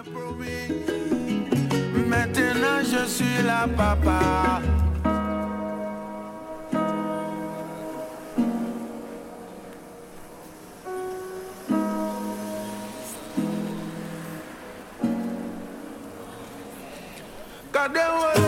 promis. Maintenant je suis là, papa. Cadê o